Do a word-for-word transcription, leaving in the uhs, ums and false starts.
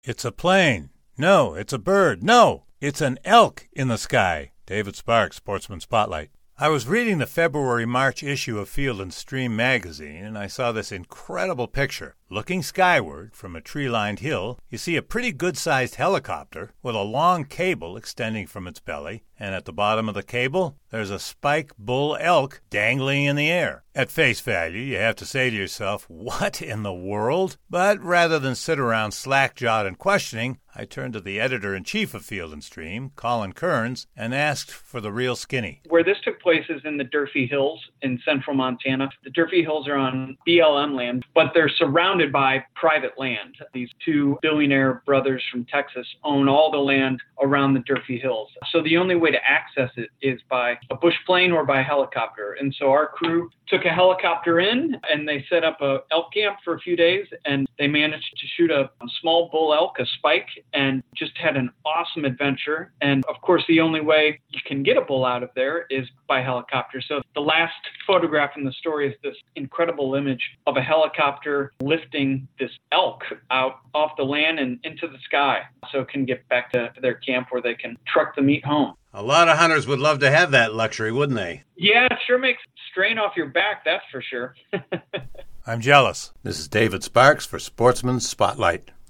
It's a plane. No, it's a bird. No, it's an elk in the sky. David Sparks, Sportsman Spotlight. I was reading the February-March issue of Field and Stream magazine, and I saw this incredible picture. Looking skyward from a tree-lined hill, you see a pretty good-sized helicopter with a long cable extending from its belly, and at the bottom of the cable, there's a spike bull elk dangling in the air. At face value, you have to say to yourself, what in the world? But rather than sit around slack-jawed and questioning, I turned to the editor-in-chief of Field and Stream, Colin Kearns, and asked for the real skinny. Where this took place is in the Durfee Hills in central Montana. The Durfee Hills are on B L M land, but they're surrounded by private land. These two billionaire brothers from Texas own all the land around the Durfee Hills. So the only way to access it is by a bush plane or by helicopter. And so our crew took a helicopter in and they set up a elk camp for a few days, and they managed to shoot a small bull elk, a spike, and just had an awesome adventure. And of course, the only way you can get a bull out of there is by helicopter. So the last photograph in the story is this incredible image of a helicopter lifting this elk out off the land and into the sky so it can get back to their camp where they can truck the meat home. A lot of hunters would love to have that luxury, wouldn't they? Yeah, it sure makes strain off your back, that's for sure. I'm jealous. This is David Sparks for Sportsman Spotlight.